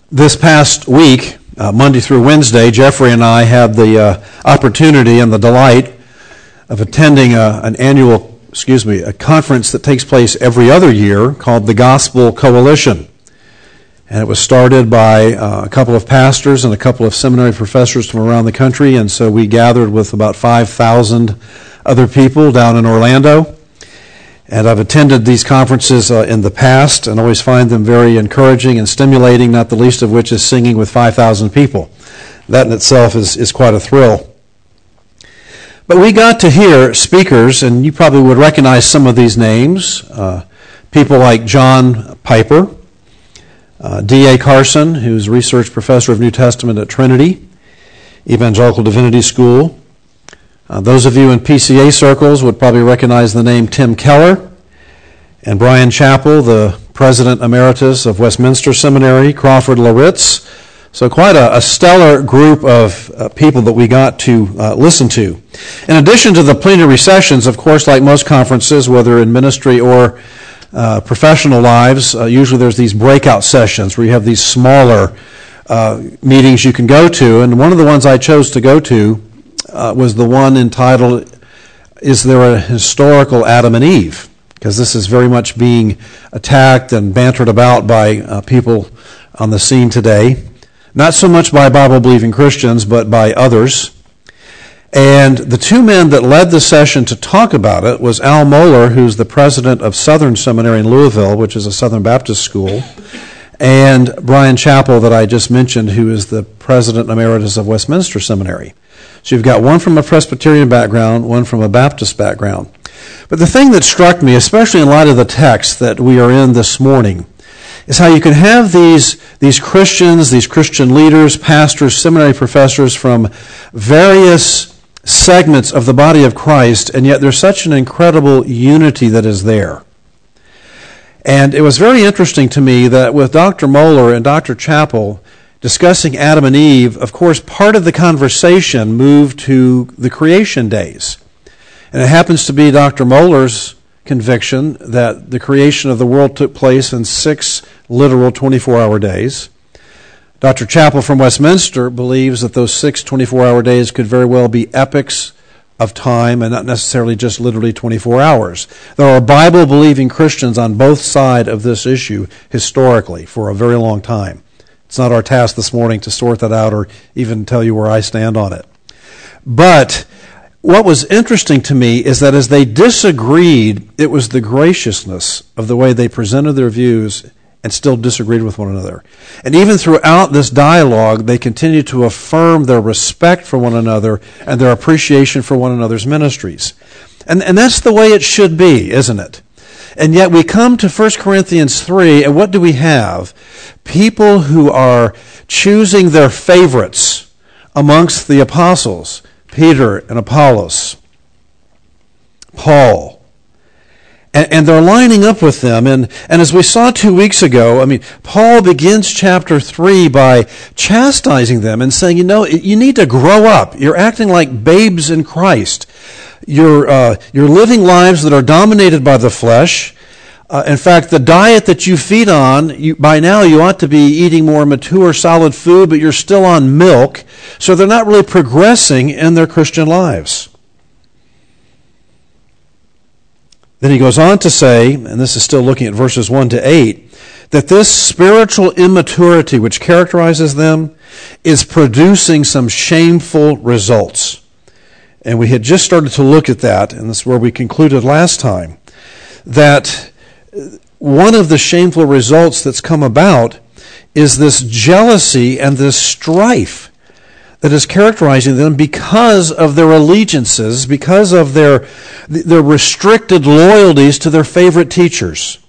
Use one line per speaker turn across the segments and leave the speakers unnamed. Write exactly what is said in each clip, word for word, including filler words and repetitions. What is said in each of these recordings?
This past week, uh, Monday through Wednesday, Jeffrey and I had the uh, opportunity and the delight of attending a, an annual, excuse me, a conference that takes place every other year called the Gospel Coalition. And it was started by uh, a couple of pastors and a couple of seminary professors from around the country, and so we gathered with about five thousand other people down in Orlando. And I've attended these conferences uh, in the past and always find them very encouraging and stimulating, not the least of which is singing with five thousand people. That in itself is, is quite a thrill. But we got to hear speakers, and you probably would recognize some of these names, uh, people like John Piper, uh, D A Carson, who's research professor of New Testament at Trinity, Evangelical Divinity School. Uh, those of you in P C A circles would probably recognize the name Tim Keller, and Bryan Chapell, the President Emeritus of Westminster Seminary, Crawford Loritz. So quite a, a stellar group of uh, people that we got to uh, listen to. In addition to the plenary sessions, of course, like most conferences, whether in ministry or uh, professional lives, uh, usually there's these breakout sessions where you have these smaller uh, meetings you can go to. And one of the ones I chose to go to Uh, was the one entitled, Is There a Historical Adam and Eve? Because this is very much being attacked and bantered about by uh, people on the scene today. Not so much by Bible-believing Christians, but by others. And the two men that led the session to talk about it was Al Mohler, who's the president of Southern Seminary in Louisville, which is a Southern Baptist school, and Bryan Chapell that I just mentioned, who is the president emeritus of Westminster Seminary. So you've got one from a Presbyterian background, one from a Baptist background. But the thing that struck me, especially in light of the text that we are in this morning, is how you can have these, these Christians, these Christian leaders, pastors, seminary professors from various segments of the body of Christ, and yet there's such an incredible unity that is there. And it was very interesting to me that with Doctor Mohler and Doctor Chapell discussing Adam and Eve, of course, part of the conversation moved to the creation days. And it happens to be Doctor Mohler's conviction that the creation of the world took place in six literal twenty-four hour days. Doctor Chapell from Westminster believes that those six twenty-four hour days could very well be epochs of time and not necessarily just literally twenty-four hours. There are Bible-believing Christians on both sides of this issue historically for a very long time. It's not our task this morning to sort that out or even tell you where I stand on it. But what was interesting to me is that as they disagreed, it was the graciousness of the way they presented their views and still disagreed with one another. And even throughout this dialogue, they continued to affirm their respect for one another and their appreciation for one another's ministries. And, and that's the way it should be, isn't it? And yet we come to First Corinthians three, and what do we have? People who are choosing their favorites amongst the apostles, Peter and Apollos, Paul, and, and they're lining up with them. And, and as we saw two weeks ago, I mean, Paul begins chapter three by chastising them and saying, you know, you need to grow up. You're acting like babes in Christ. You're, uh, you're living lives that are dominated by the flesh. Uh, in fact, the diet that you feed on, you, by now you ought to be eating more mature, solid food, but you're still on milk, so they're not really progressing in their Christian lives. Then he goes on to say, and this is still looking at verses one to eight, that this spiritual immaturity which characterizes them is producing some shameful results. And we had just started to look at that, and this is where we concluded last time, that one of the shameful results that's come about is this jealousy and this strife that is characterizing them because of their allegiances, because of their, their restricted loyalties to their favorite teachers.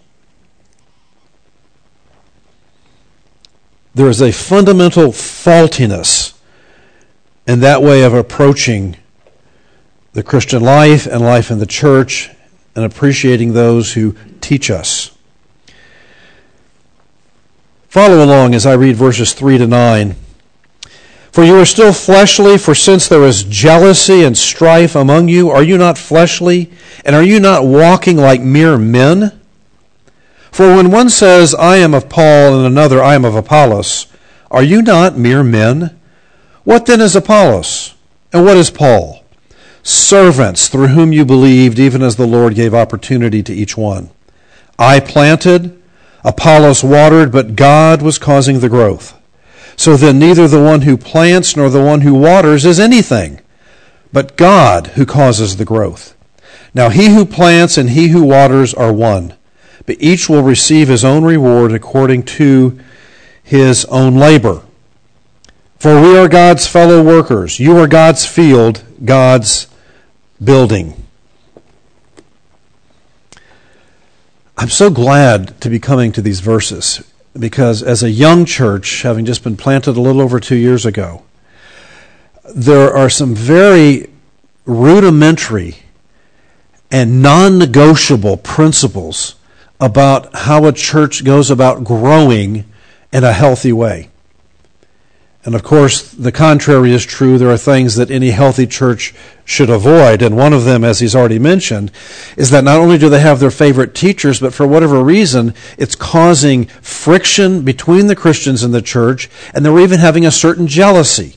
There is a fundamental faultiness in that way of approaching the Christian life and life in the church and appreciating those who teach us. Follow along as I read verses three to nine. For you are still fleshly, for since there is jealousy and strife among you, are you not fleshly, and are you not walking like mere men? For when one says, I am of Paul, and another, I am of Apollos, Are you not mere men? What then is Apollos? And what is Paul? Servants through whom you believed, even as the Lord gave opportunity to each one. I planted, Apollos watered, but God was causing the growth. So then neither the one who plants nor the one who waters is anything, but God who causes the growth. Now he who plants and he who waters are one, but each will receive his own reward according to his own labor. For we are God's fellow workers. You are God's field, God's building. I'm so glad to be coming to these verses, because as a young church, having just been planted a little over two years ago, there are some very rudimentary and non-negotiable principles about how a church goes about growing in a healthy way. And of course, the contrary is true. There are things that any healthy church should avoid. And one of them, as he's already mentioned, is that not only do they have their favorite teachers, but for whatever reason, it's causing friction between the Christians in the church, and they're even having a certain jealousy.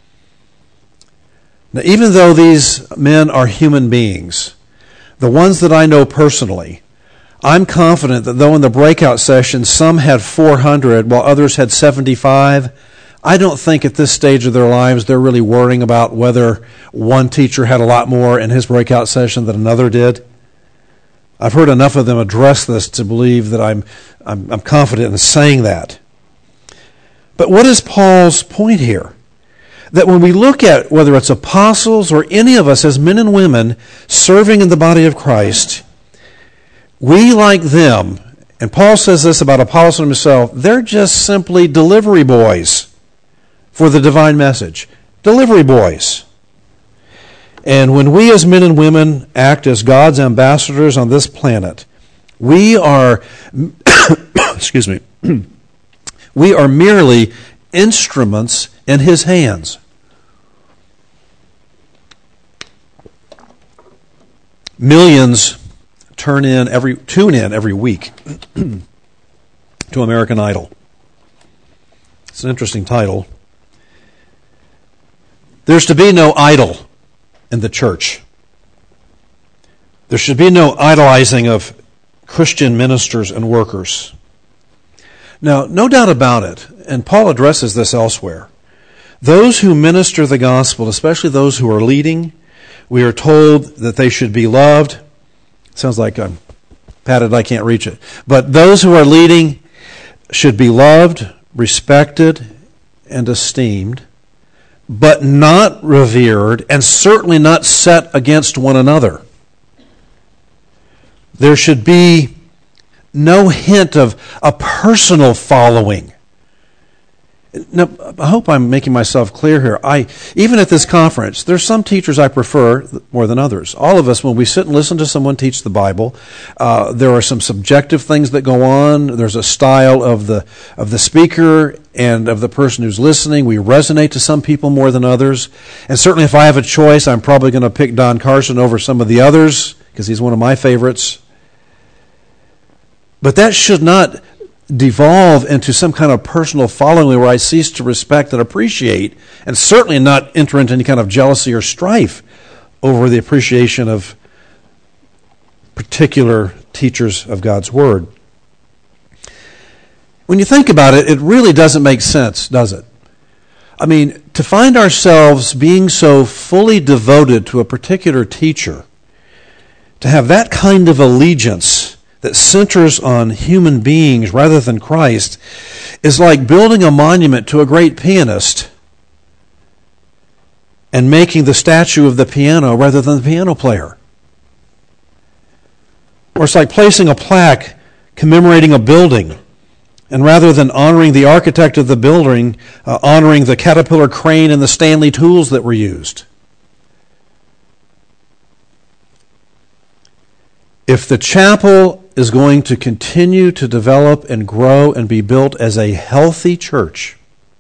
Now, even though these men are human beings, the ones that I know personally, I'm confident that though in the breakout session some had four hundred while others had seventy-five, I don't think at this stage of their lives they're really worrying about whether one teacher had a lot more in his breakout session than another did. I've heard enough of them address this to believe that I'm, I'm, I'm confident in saying that. But what is Paul's point here? That when we look at whether it's apostles or any of us as men and women serving in the body of Christ, we, like them, and Paul says this about Apollos and himself, they're just simply delivery boys for the divine message. Delivery boys. And when we as men and women act as God's ambassadors on this planet, we are, excuse me, we are merely instruments in his hands. Millions turn in every tune in every week to American Idol. It's an interesting title. There's to be no idol in the church. There should be no idolizing of Christian ministers and workers. Now, no doubt about it, and Paul addresses this elsewhere, those who minister the gospel, especially those who are leading, we are told that they should be loved. Sounds like I'm padded, I can't reach it. But those who are leading should be loved, respected, and esteemed, but not revered, and certainly not set against one another. There should be no hint of a personal following. Now, I hope I'm making myself clear here. I, even at this conference, there's some teachers I prefer more than others. All of us, when we sit and listen to someone teach the Bible, uh, there are some subjective things that go on. There's a style of the of the speaker and of the person who's listening. We resonate to some people more than others. And certainly if I have a choice, I'm probably going to pick Don Carson over some of the others because he's one of my favorites. But that should not devolve into some kind of personal following where I cease to respect and appreciate, and certainly not enter into any kind of jealousy or strife over the appreciation of particular teachers of God's Word. When you think about it, it really doesn't make sense, does it? I mean, to find ourselves being so fully devoted to a particular teacher, to have that kind of allegiance that centers on human beings rather than Christ, is like building a monument to a great pianist and making the statue of the piano rather than the piano player. Or it's like placing a plaque commemorating a building, and rather than honoring the architect of the building, uh, honoring the Caterpillar crane and the Stanley tools that were used. If the chapel is going to continue to develop and grow and be built as a healthy church,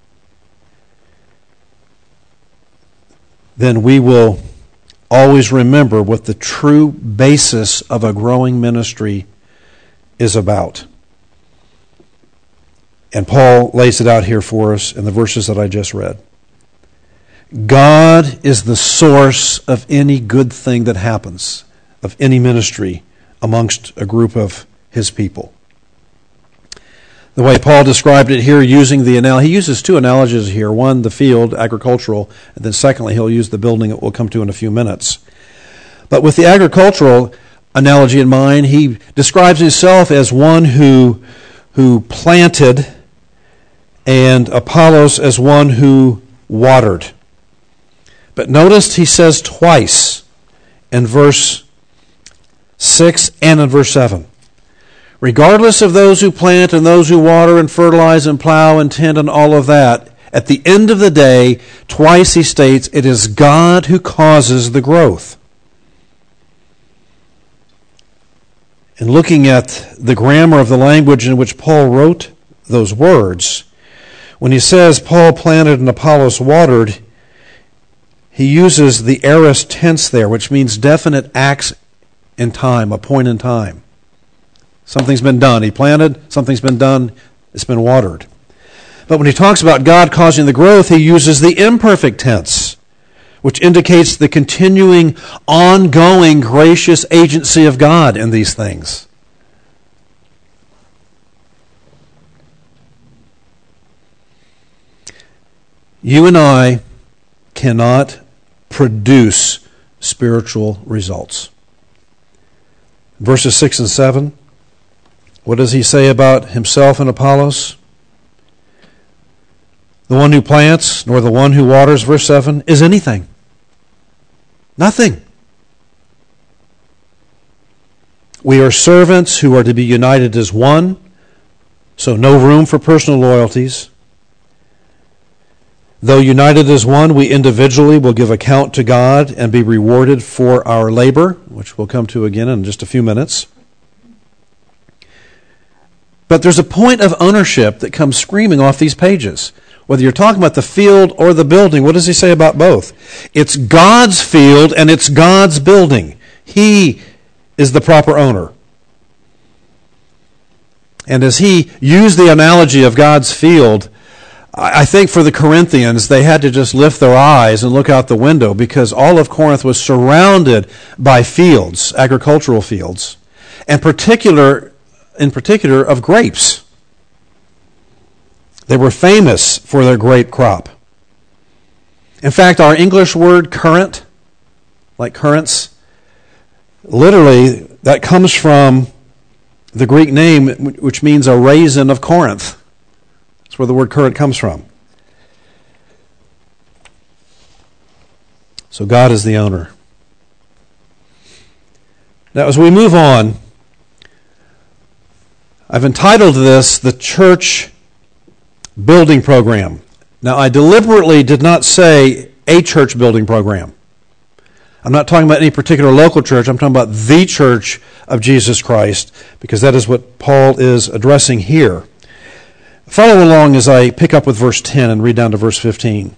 then we will always remember what the true basis of a growing ministry is about. And Paul lays it out here for us in the verses that I just read. God is the source of any good thing that happens, of any ministry amongst a group of his people. The way Paul described it here, using the analogy, he uses two analogies here. One, the field, agricultural, and then secondly, he'll use the building that we'll come to in a few minutes. But with the agricultural analogy in mind, he describes himself as one who, who planted, and Apollos as one who watered. But notice he says twice in verse six and in verse seven. Regardless of those who plant and those who water and fertilize and plow and tend and all of that, at the end of the day, twice he states, it is God who causes the growth. In looking at the grammar of the language in which Paul wrote those words, when he says Paul planted and Apollos watered, he uses the aorist tense there, which means definite acts in time, a point in time. Something's been done. He planted, something's been done, it's been watered. But when he talks about God causing the growth, he uses the imperfect tense, which indicates the continuing, ongoing, gracious agency of God in these things. You and I cannot produce spiritual results. Verses six and seven, what does he say about himself and Apollos? The one who plants, nor the one who waters, verse seven, is anything. Nothing. We are servants who are to be united as one, so no room for personal loyalties. Though united as one, we individually will give account to God and be rewarded for our labor, which we'll come to again in just a few minutes. But there's a point of ownership that comes screaming off these pages. Whether you're talking about the field or the building, what does he say about both? It's God's field and it's God's building. He is the proper owner. And as he used the analogy of God's field, I think for the Corinthians, they had to just lift their eyes and look out the window because all of Corinth was surrounded by fields, agricultural fields, and particular, in particular of grapes. They were famous for their grape crop. In fact, our English word current, like currants, literally that comes from the Greek name which means a raisin of Corinth. That's where the word current comes from. So God is the owner. Now as we move on, I've entitled this the church building program. Now I deliberately did not say a church building program. I'm not talking about any particular local church. I'm talking about the church of Jesus Christ because that is what Paul is addressing here. Follow along as I pick up with verse ten and read down to verse fifteen.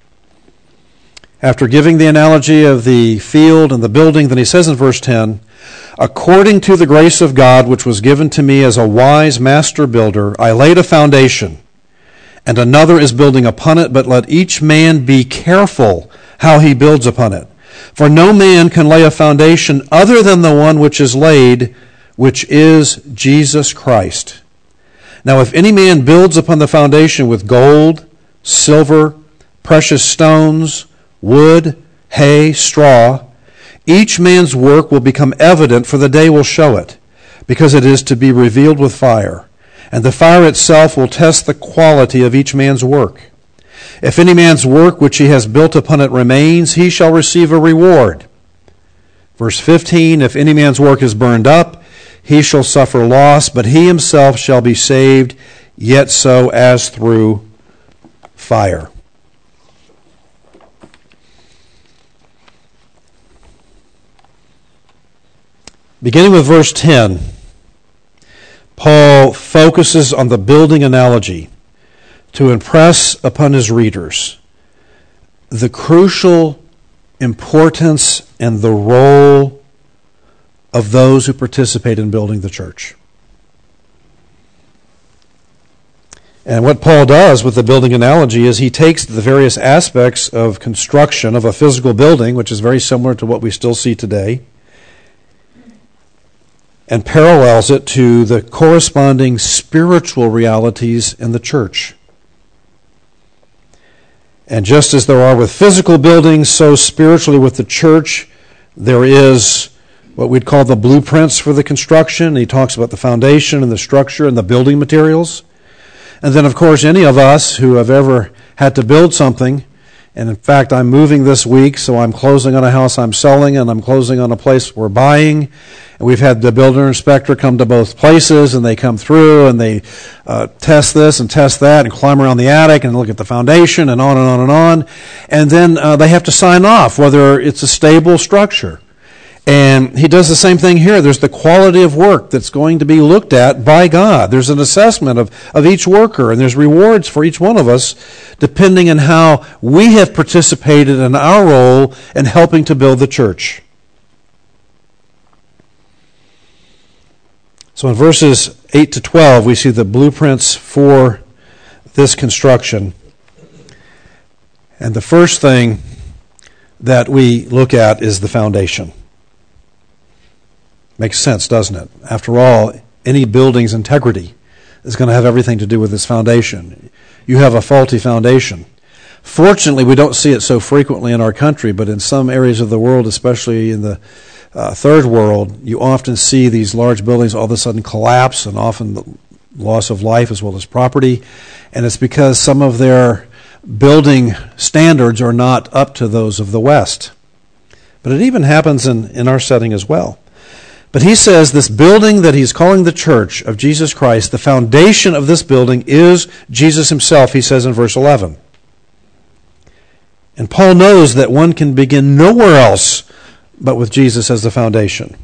After giving the analogy of the field and the building, then he says in verse ten, according to the grace of God which was given to me as a wise master builder, I laid a foundation, and another is building upon it, but let each man be careful how he builds upon it. For no man can lay a foundation other than the one which is laid, which is Jesus Christ. Now if any man builds upon the foundation with gold, silver, precious stones, wood, hay, straw, each man's work will become evident, for the day will show it, because it is to be revealed with fire. And the fire itself will test the quality of each man's work. If any man's work which he has built upon it remains, he shall receive a reward. Verse fifteen, if any man's work is burned up, he shall suffer loss, but he himself shall be saved, yet so as through fire. Beginning with verse ten, Paul focuses on the building analogy to impress upon his readers the crucial importance and the role of those who participate in building the church. And what Paul does with the building analogy is he takes the various aspects of construction of a physical building, which is very similar to what we still see today, and parallels it to the corresponding spiritual realities in the church. And just as there are with physical buildings, so spiritually with the church, there is what we'd call the blueprints for the construction. He talks about the foundation and the structure and the building materials. And then, of course, any of us who have ever had to build something, and in fact, I'm moving this week, so I'm closing on a house I'm selling, and I'm closing on a place we're buying. And we've had the builder inspector come to both places, and they come through, and they uh, test this and test that, and climb around the attic, and look at the foundation, and on and on and on. And then uh, they have to sign off whether it's a stable structure. And he does the same thing here. There's the quality of work that's going to be looked at by God. There's an assessment of, of each worker, and there's rewards for each one of us depending on how we have participated in our role in helping to build the church. So in verses eight to twelve, we see the blueprints for this construction. And the first thing that we look at is the foundation. Makes sense, doesn't it? After all, any building's integrity is going to have everything to do with its foundation. You have a faulty foundation. Fortunately, we don't see it so frequently in our country, but in some areas of the world, especially in the uh, third world, you often see these large buildings all of a sudden collapse, and often the loss of life as well as property. And it's because some of their building standards are not up to those of the West. But it even happens in, in our setting as well. But he says this building that he's calling the church of Jesus Christ, the foundation of this building is Jesus himself, he says in verse eleven. And Paul knows that one can begin nowhere else but with Jesus as the foundation.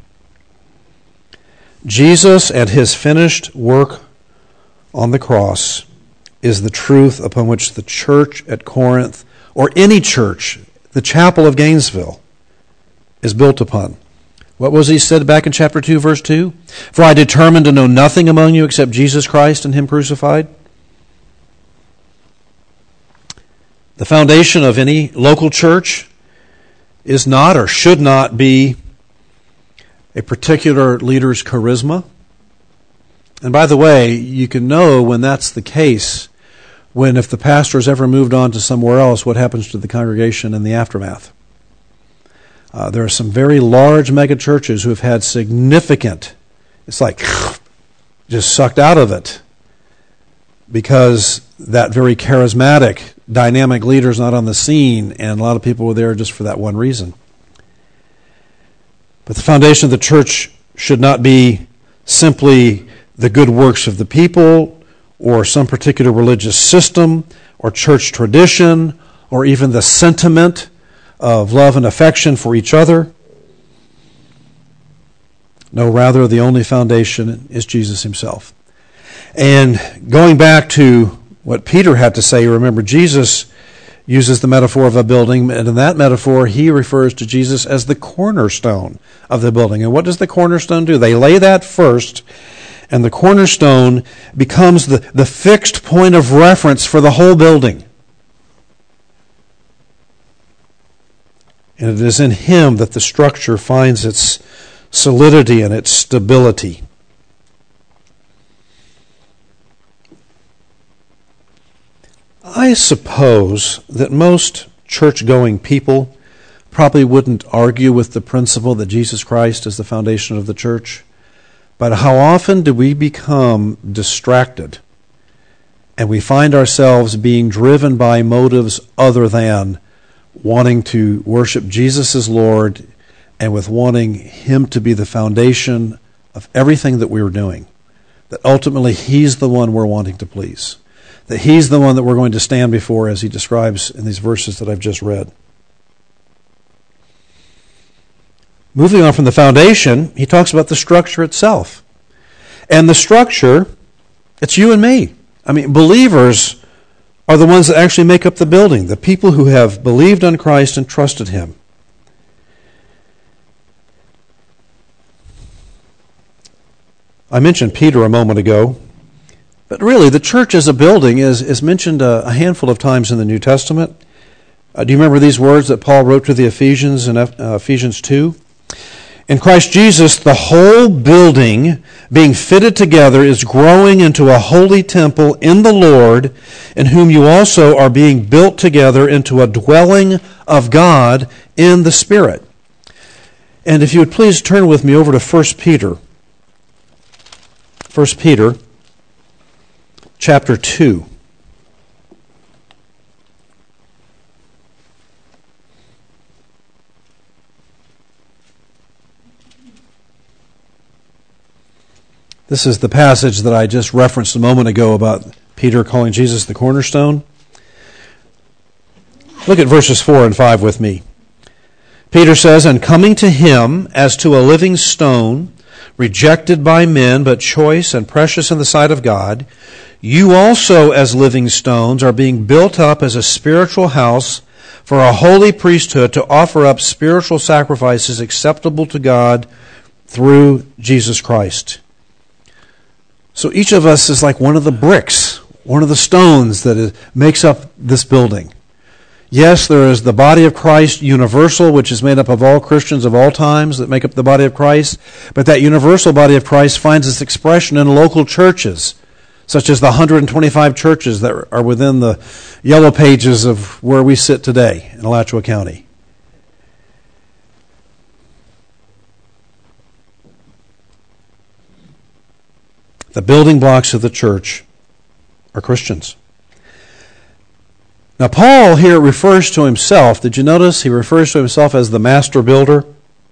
Jesus and his finished work on the cross is the truth upon which the church at Corinth, or any church, the chapel of Gainesville, is built upon. What was he said back in chapter two, verse two? For I determined to know nothing among you except Jesus Christ and him crucified. The foundation of any local church is not or should not be a particular leader's charisma. And by the way, you can know when that's the case, when if the pastor has ever moved on to somewhere else, what happens to the congregation in the aftermath. Uh, there are some very large mega churches who have had significant, it's like just sucked out of it because that very charismatic, dynamic leader is not on the scene, and a lot of people were there just for that one reason. But the foundation of the church should not be simply the good works of the people or some particular religious system or church tradition or even the sentiment of love and affection for each other. No, rather, the only foundation is Jesus himself. And going back to what Peter had to say, remember, Jesus uses the metaphor of a building, and in that metaphor, he refers to Jesus as the cornerstone of the building. And what does the cornerstone do? They lay that first, and the cornerstone becomes the, the fixed point of reference for the whole building. And it is in him that the structure finds its solidity and its stability. I suppose that most church-going people probably wouldn't argue with the principle that Jesus Christ is the foundation of the church. But how often do we become distracted and we find ourselves being driven by motives other than wanting to worship Jesus as Lord and with wanting him to be the foundation of everything that we were doing? That ultimately he's the one we're wanting to please. That he's the one that we're going to stand before, as he describes in these verses that I've just read. Moving on from the foundation, he talks about the structure itself. And the structure, it's you and me. I mean, believers are the ones that actually make up the building, the people who have believed on Christ and trusted him. I mentioned Peter a moment ago. But really, the church as a building is, is mentioned a, a handful of times in the New Testament. Uh, do you remember these words that Paul wrote to the Ephesians in uh, Ephesians two? In Christ Jesus, the whole building being fitted together is growing into a holy temple in the Lord, in whom you also are being built together into a dwelling of God in the Spirit. And if you would please turn with me over to First Peter. First Peter chapter two. This is the passage that I just referenced a moment ago about Peter calling Jesus the cornerstone. Look at verses four and five with me. Peter says, "And coming to him as to a living stone, rejected by men, but choice and precious in the sight of God, you also as living stones are being built up as a spiritual house for a holy priesthood to offer up spiritual sacrifices acceptable to God through Jesus Christ." So each of us is like one of the bricks, one of the stones that is, makes up this building. Yes, there is the body of Christ universal, which is made up of all Christians of all times that make up the body of Christ. But that universal body of Christ finds its expression in local churches, such as the one hundred twenty-five churches that are within the yellow pages of where we sit today in Alachua County. The building blocks of the church are Christians. Now, Paul here refers to himself. Did you notice he refers to himself as the master builder?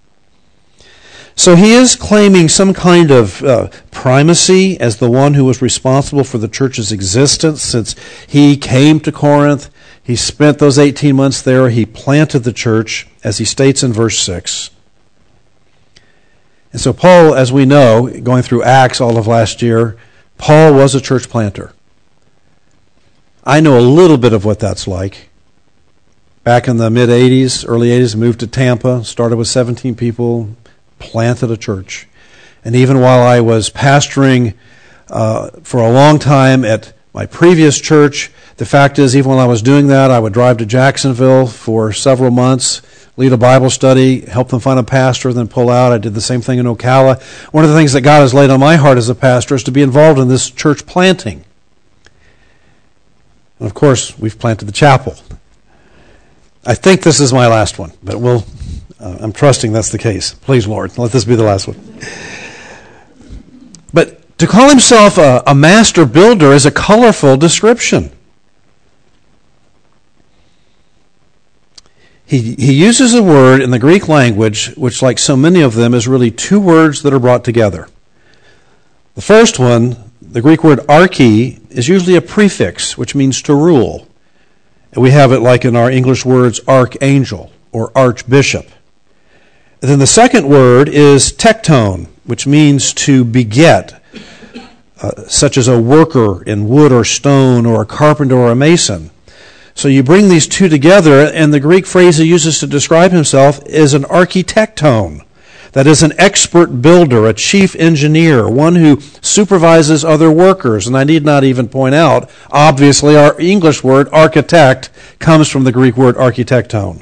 So he is claiming some kind of uh, primacy as the one who was responsible for the church's existence since he came to Corinth. He spent those eighteen months there. He planted the church, as he states in verse six. And so Paul, as we know, going through Acts all of last year, Paul was a church planter. I know a little bit of what that's like. Back in the mid-eighties, early eighties, moved to Tampa, started with seventeen people, planted a church. And even while I was pastoring uh, for a long time at my previous church, the fact is, even while I was doing that, I would drive to Jacksonville for several months, lead a Bible study, help them find a pastor, then pull out. I did the same thing in Ocala. One of the things that God has laid on my heart as a pastor is to be involved in this church planting. And of course, we've planted the chapel. I think this is my last one, but we'll, uh, I'm trusting that's the case. Please, Lord, let this be the last one. But to call himself a, a master builder is a colorful description. He, he uses a word in the Greek language, which like so many of them is really two words that are brought together. The first one, the Greek word archi, is usually a prefix, which means to rule. And we have it like in our English words, archangel or archbishop. And then the second word is tekton, which means to beget, uh, such as a worker in wood or stone or a carpenter or a mason. So you bring these two together, and the Greek phrase he uses to describe himself is an architecton. That is an expert builder, a chief engineer, one who supervises other workers. And I need not even point out, obviously our English word architect comes from the Greek word architecton.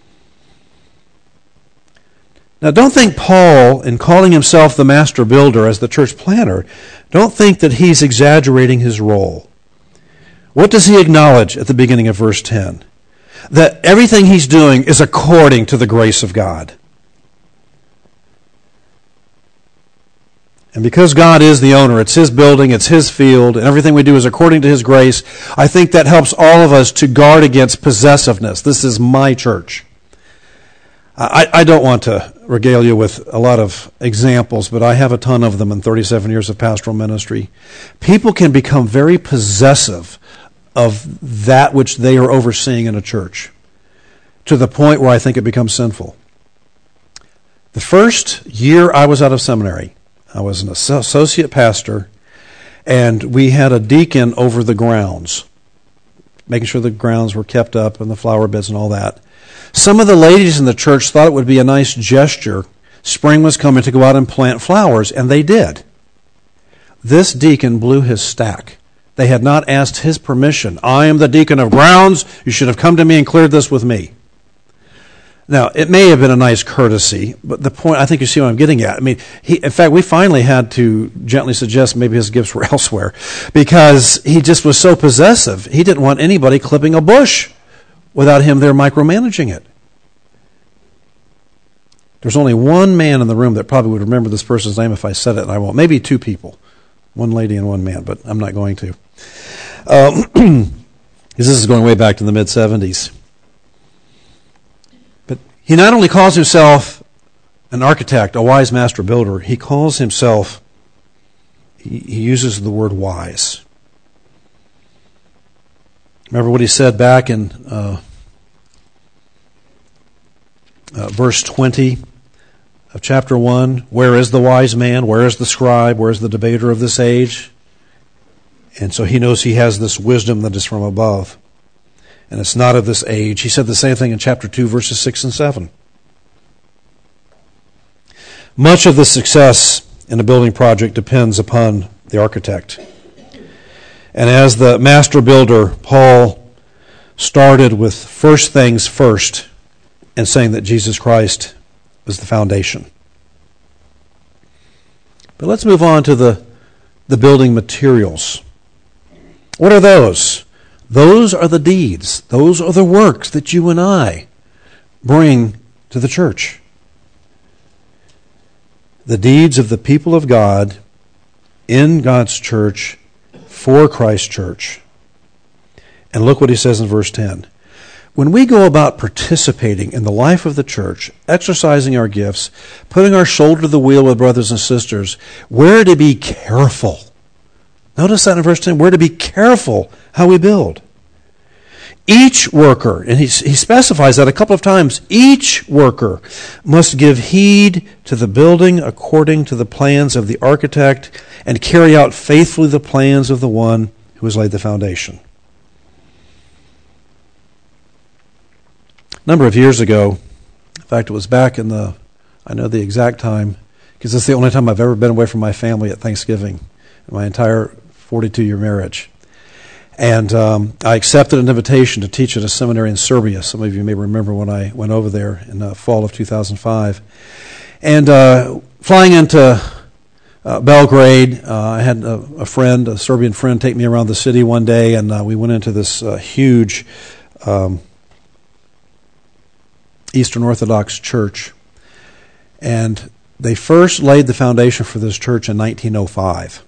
Now don't think Paul, in calling himself the master builder as the church planter, don't think that he's exaggerating his role. What does he acknowledge at the beginning of verse ten? That everything he's doing is according to the grace of God. And because God is the owner, it's His building, it's His field, and everything we do is according to His grace, I think that helps all of us to guard against possessiveness. This is my church. I, I don't want to regale you with a lot of examples, but I have a ton of them in thirty-seven years of pastoral ministry. People can become very possessive of that which they are overseeing in a church, to the point where I think it becomes sinful. The first year I was out of seminary, I was an associate pastor, and we had a deacon over the grounds, making sure the grounds were kept up and the flower beds and all that. Some of the ladies in the church thought it would be a nice gesture. Spring was coming to go out and plant flowers, and they did. This deacon blew his stack. They had not asked his permission. I am the deacon of grounds. You should have come to me and cleared this with me. Now, it may have been a nice courtesy, but the point, I think you see what I'm getting at. I mean, he, in fact, we finally had to gently suggest maybe his gifts were elsewhere because he just was so possessive. He didn't want anybody clipping a bush without him there micromanaging it. There's only one man in the room that probably would remember this person's name if I said it, and I won't. Maybe two people, one lady and one man, but I'm not going to. Um, this is going way back to the mid seventies. But he not only calls himself an architect, a wise master builder, he calls himself, he, he uses the word wise. Remember what he said back in uh, uh, verse twenty of chapter one? Where is the wise man? Where is the scribe? Where is the debater of this age? And so he knows he has this wisdom that is from above. And it's not of this age. He said the same thing in chapter two, verses six and seven. Much of the success in a building project depends upon the architect. And as the master builder, Paul started with first things first and saying that Jesus Christ was the foundation. But let's move on to the, the building materials. What are those? Those are the deeds. Those are the works that you and I bring to the church. The deeds of the people of God in God's church for Christ's church. And look what he says in verse ten. When we go about participating in the life of the church, exercising our gifts, putting our shoulder to the wheel with brothers and sisters, we're to be careful. Notice that in verse ten. We're to be careful how we build. Each worker, and he, he specifies that a couple of times, each worker must give heed to the building according to the plans of the architect and carry out faithfully the plans of the one who has laid the foundation. A number of years ago, in fact, it was back in the, I know the exact time, because it's the only time I've ever been away from my family at Thanksgiving in my entire forty-two-year marriage. And um, I accepted an invitation to teach at a seminary in Serbia. Some of you may remember when I went over there in the fall of two thousand five. And uh, flying into uh, Belgrade, uh, I had a, a friend, a Serbian friend, take me around the city one day, and uh, we went into this uh, huge um, Eastern Orthodox church. And they first laid the foundation for this church in nineteen oh five.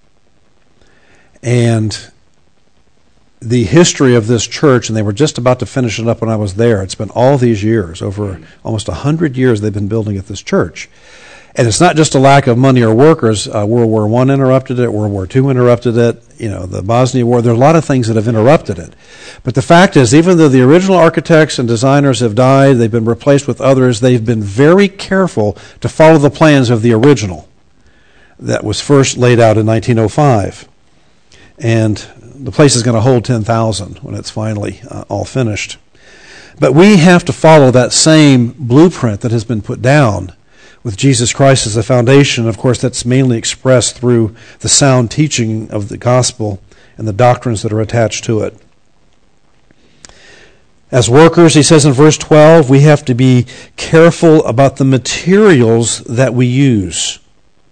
And the history of this church, and they were just about to finish it up when I was there. It's been all these years, over almost one hundred years they've been building at this church. And it's not just a lack of money or workers. Uh, World War One interrupted it. World War Two interrupted it. You know, the Bosnia War. There are a lot of things that have interrupted it. But the fact is, even though the original architects and designers have died, they've been replaced with others, they've been very careful to follow the plans of the original that was first laid out in nineteen oh five. And the place is going to hold ten thousand when it's finally uh, all finished. But we have to follow that same blueprint that has been put down with Jesus Christ as the foundation. Of course, that's mainly expressed through the sound teaching of the gospel and the doctrines that are attached to it. As workers, he says in verse twelve, we have to be careful about the materials that we use.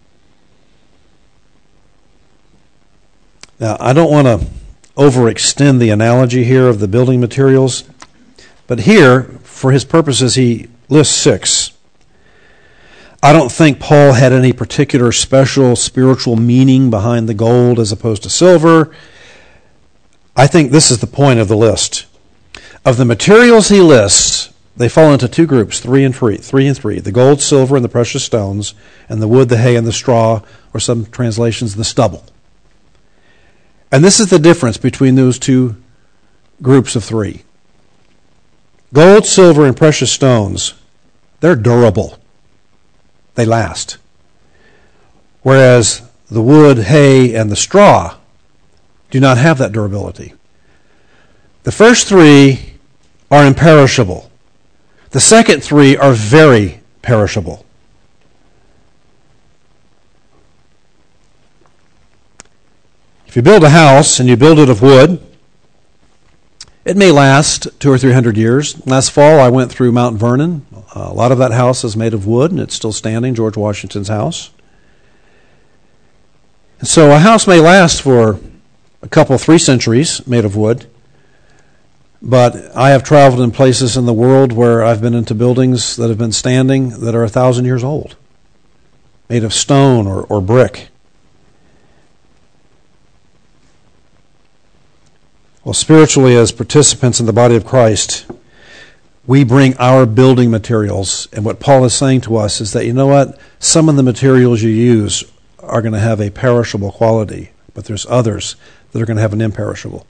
Now, I don't want to overextend the analogy here of the building materials, but here, for his purposes, he lists six. I don't think Paul had any particular special spiritual meaning behind the gold as opposed to silver. I think this is the point of the list. Of the materials he lists, they fall into two groups, three and three, three and three, the gold, silver, and the precious stones, and the wood, the hay, and the straw, or some translations, the stubble. And this is the difference between those two groups of three. Gold, silver, and precious stones, they're durable. They last. Whereas the wood, hay, and the straw do not have that durability. The first three are imperishable. The second three are very perishable. you build a house and you build it of wood, it may last two or three hundred years. Last fall, I went through Mount Vernon. Uh, a lot of that house is made of wood, and it's still standing, George Washington's house. And so a house may last for a couple, three centuries, made of wood. But I have traveled in places in the world where I've been into buildings that have been standing that are a thousand years old, made of stone or, or brick. Well, spiritually, as participants in the body of Christ, we bring our building materials. And what Paul is saying to us is that, you know what? Some of the materials you use are going to have a perishable quality, but there's others that are going to have an imperishable.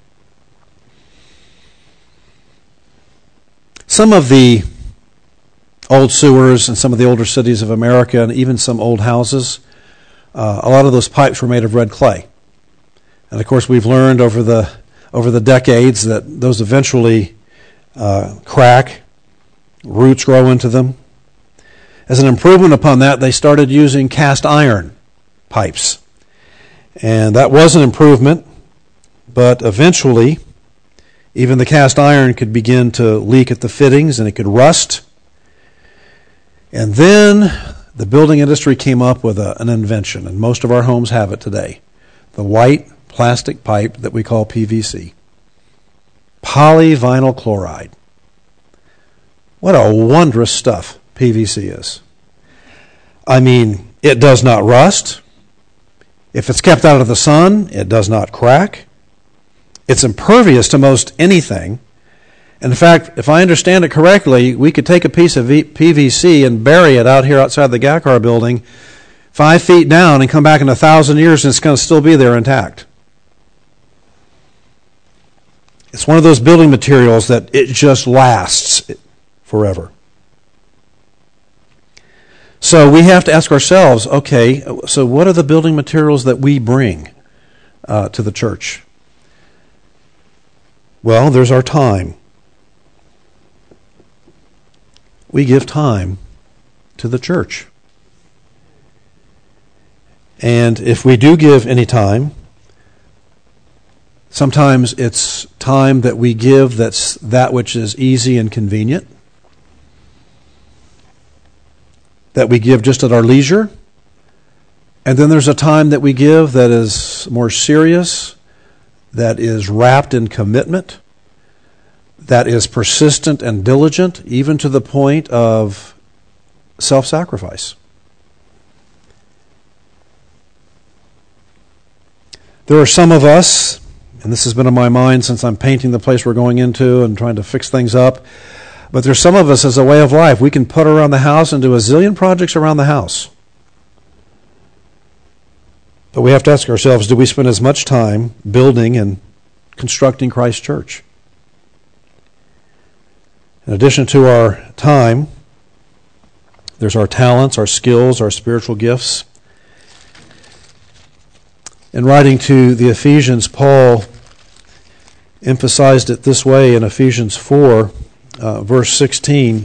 Some of the old sewers and some of the older cities of America and even some old houses, uh, a lot of those pipes were made of red clay. And of course, we've learned over the over the decades that those eventually uh, crack, roots grow into them. As an improvement upon that, they started using cast iron pipes. And that was an improvement, but eventually, even the cast iron could begin to leak at the fittings and it could rust. And then the building industry came up with a, an invention, and most of our homes have it today. The white plastic pipe that we call P V C. Polyvinyl chloride. What a wondrous stuff P V C is. I mean, it does not rust. If it's kept out of the sun, it does not crack. It's impervious to most anything. In fact, if I understand it correctly, we could take a piece of P V C and bury it out here outside the Gakar building five feet down and come back in a thousand years and it's going to still be there intact. It's one of those building materials that it just lasts forever. So we have to ask ourselves, okay, so what are the building materials that we bring uh, to the church? Well, there's our time. We give time to the church. And if we do give any time, sometimes it's time that we give that's that which is easy and convenient, that we give just at our leisure. And then there's a time that we give that is more serious, that is wrapped in commitment, that is persistent and diligent, even to the point of self-sacrifice. There are some of us, and this has been on my mind since I'm painting the place we're going into and trying to fix things up, but there's some of us as a way of life. We can put around the house and do a zillion projects around the house. But we have to ask ourselves, do we spend as much time building and constructing Christ's church? In addition to our time, there's our talents, our skills, our spiritual gifts. In writing to the Ephesians, Paul emphasized it this way in Ephesians four, uh, verse sixteen.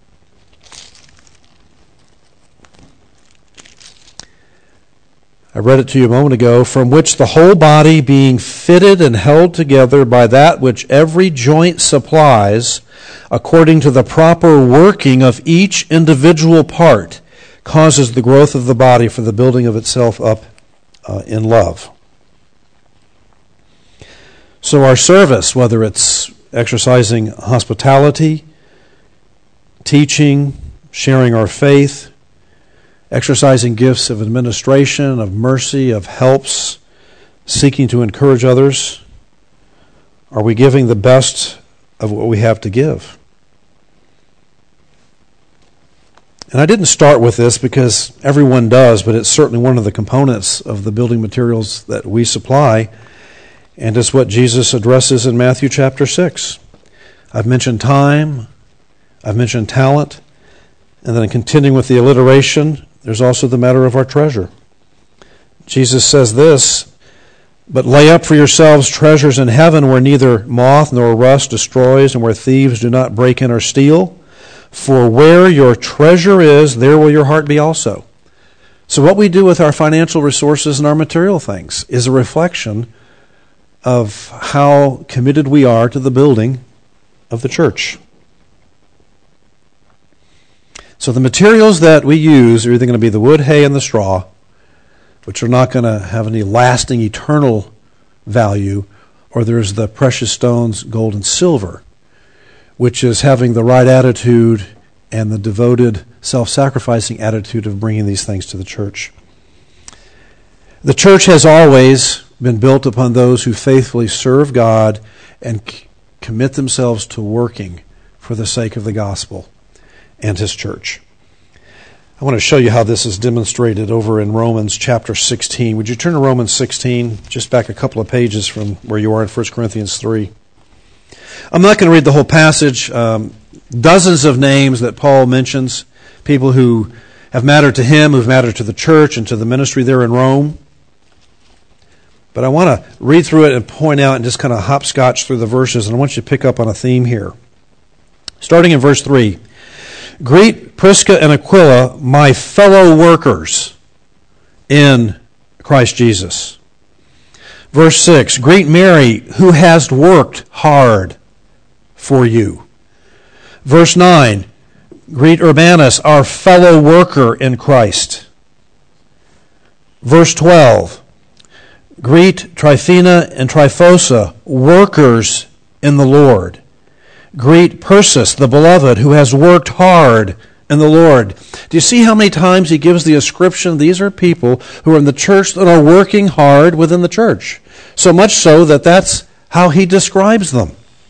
I read it to you a moment ago. From which the whole body, being fitted and held together by that which every joint supplies, according to the proper working of each individual part, causes the growth of the body for the building of itself up uh, in love. So our service, whether it's exercising hospitality, teaching, sharing our faith, exercising gifts of administration, of mercy, of helps, seeking to encourage others, are we giving the best of what we have to give? And I didn't start with this because everyone does, but it's certainly one of the components of the building materials that we supply, and it's what Jesus addresses in Matthew chapter six. I've mentioned time, I've mentioned talent, and then continuing with the alliteration, there's also the matter of our treasure. Jesus says this, but lay up for yourselves treasures in heaven where neither moth nor rust destroys and where thieves do not break in or steal. For where your treasure is, there will your heart be also. So what we do with our financial resources and our material things is a reflection of how committed we are to the building of the church. So the materials that we use are either going to be the wood, hay, and the straw, which are not going to have any lasting, eternal value, or there's the precious stones, gold and silver, which is having the right attitude and the devoted, self-sacrificing attitude of bringing these things to the church. The church has always been built upon those who faithfully serve God and c- commit themselves to working for the sake of the gospel and His church. I want to show you how this is demonstrated over in Romans chapter sixteen. Would you turn to Romans sixteen, just back a couple of pages from where you are in First Corinthians three. I'm not going to read the whole passage. Um, dozens of names that Paul mentions, people who have mattered to him, who've mattered to the church and to the ministry there in Rome. But I want to read through it and point out and just kind of hopscotch through the verses, and I want you to pick up on a theme here. Starting in verse three. Greet Prisca and Aquila, my fellow workers in Christ Jesus. Verse six. Greet Mary, who has worked hard for you. Verse nine. Greet Urbanus, our fellow worker in Christ. Verse twelve. Greet Tryphena and Tryphosa, workers in the Lord. Greet Persis, the beloved, who has worked hard in the Lord. Do you see how many times he gives the ascription? These are people who are in the church that are working hard within the church. So much so that that's how he describes them.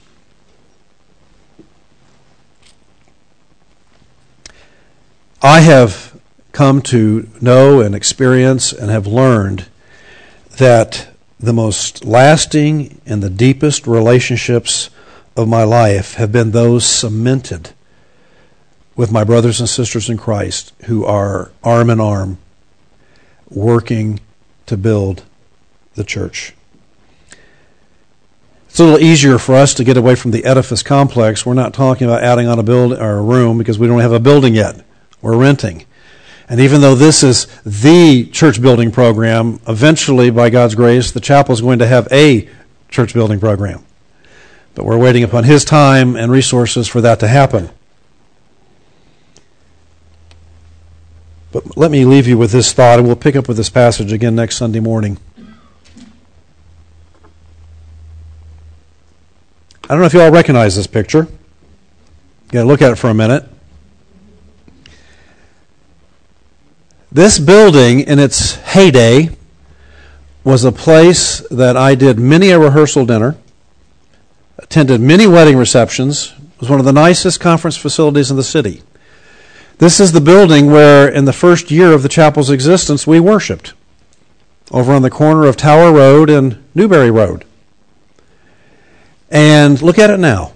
I have come to know and experience and have learned that the most lasting and the deepest relationships of my life have been those cemented with my brothers and sisters in Christ who are arm in arm working to build the church. It's a little easier for us to get away from the edifice complex. We're not talking about adding on a build or a room because we don't have a building yet. We're renting. And even though this is the church building program, eventually, by God's grace, the chapel is going to have a church building program. But we're waiting upon His time and resources for that to happen. But let me leave you with this thought, and we'll pick up with this passage again next Sunday morning. I don't know if you all recognize this picture. You got to look at it for a minute. This building, in its heyday, was a place that I did many a rehearsal dinner, attended many wedding receptions. It was one of the nicest conference facilities in the city. This is the building where, in the first year of the chapel's existence, we worshiped, over on the corner of Tower Road and Newberry Road. And look at it now.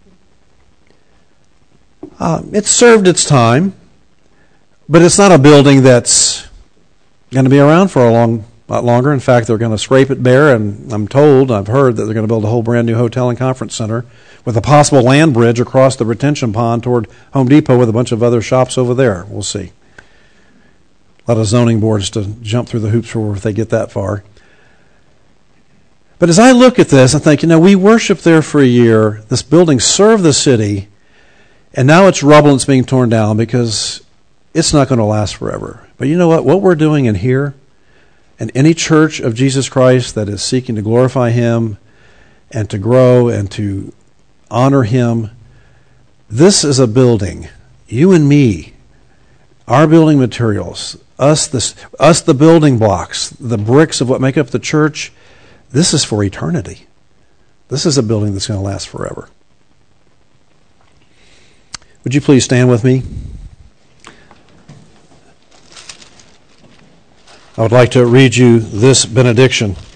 Uh, it served its time. But it's not a building that's going to be around for a long, lot longer. In fact, they're going to scrape it bare, and I'm told, I've heard, that they're going to build a whole brand new hotel and conference center with a possible land bridge across the retention pond toward Home Depot with a bunch of other shops over there. We'll see. A lot of zoning boards to jump through the hoops for if they get that far. But as I look at this, I think, you know, we worshiped there for a year. This building served the city, and now it's rubble and it's being torn down because it's not going to last forever. But you know what? What we're doing in here, and any church of Jesus Christ that is seeking to glorify Him and to grow and to honor Him, this is a building. You and me, our building materials, us, this, us the building blocks, the bricks of what make up the church, this is for eternity. This is a building that's going to last forever. Would you please stand with me? I would like to read you this benediction.